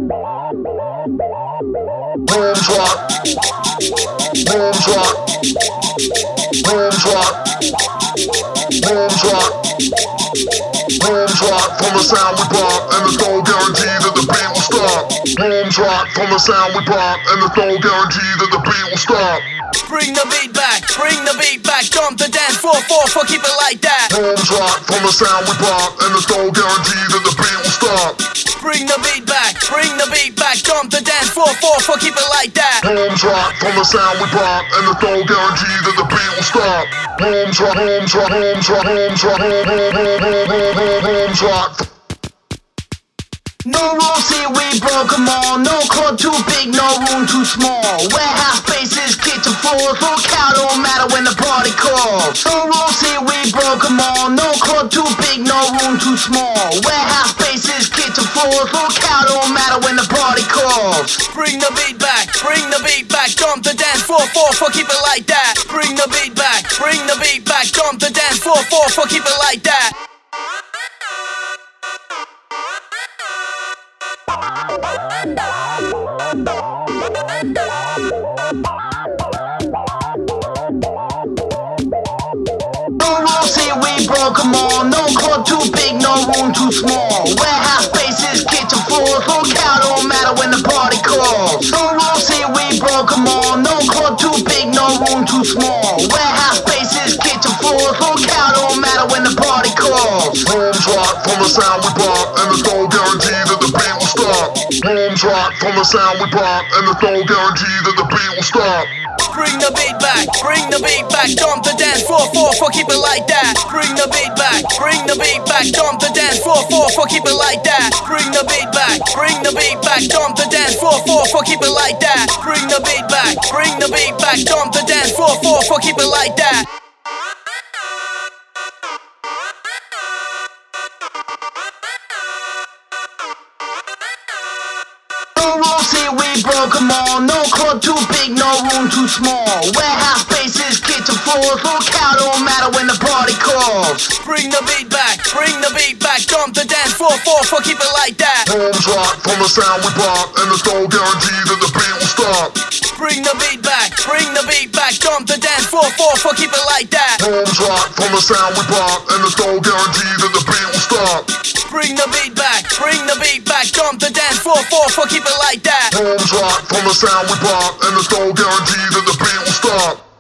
Rooms rock, rooms rock, rooms rock, rooms rock, rooms rock from the sound we pop, and there's no guarantee that the beat will stop. Rooms rock from the sound we pop, and there's no guarantee that the beat will stop. Bring the beat back, jump the dance floor, keep it like that. Rooms rock from the sound we pop, and there's no guarantee that the beat will stop. Bring the beat back, jump the dance floor, keep it like that. Rooms rock from the sound we pop, and there's no guarantee that the beat will stop. Rooms rock, rooms rock, rooms rock, rooms rock, rooms rock. No rules here, we broke them all. No club too big, no room too small. Warehouse spaces, kitchen floors. Locale don't matter when the party calls. No rules here, we broke them all. No club too big, no room too small. Warehouse spaces, kitchen floors. Locale don't matter when the party calls. Bring the beat back, jump the dance floor, keep it like that. Bring the beat back, jump the dance floor, keep it like that. No rules here, we broke them all. No club too big, no room too small. Warehouse spaces, kitchen floors. Locale don't matter when the party calls. No rules here, we broke them all. No club too big, no room too small. Warehouse spaces, kitchen floors. Locale don't matter when the party calls. Rooms rock from the sound we pop, and there's no guarantee that the beat will stop. Rooms rock from the sound we pop, and there's no guarantee that the beat will stop. Bring the beat back, jump the dance floor, keep it like that. Bring the beat back, jump the dance floor, keep it like that. Bring the beat back, jump the dance floor, keep it like that. Bring the beat back, jump the dance floor, keep it like that. No rules here, we broke them all. No club too big, no room too small. Warehouse spaces, kitchen floors. Locale don't matter when the party calls. Bring the beat back, jump the dance floor, keep it like that. Rooms rock from the sound we pop, and there's no guarantee that the beat will stop. Bring the beat back, jump the dance floor, keep it like that. Rooms rock from the sound we pop, and there's no guarantee that the beat will stop. Bring the beat back, jump the dance floor, keep it like that. Rooms rock from the sound we pop, and there's no guarantee that the beat will stop.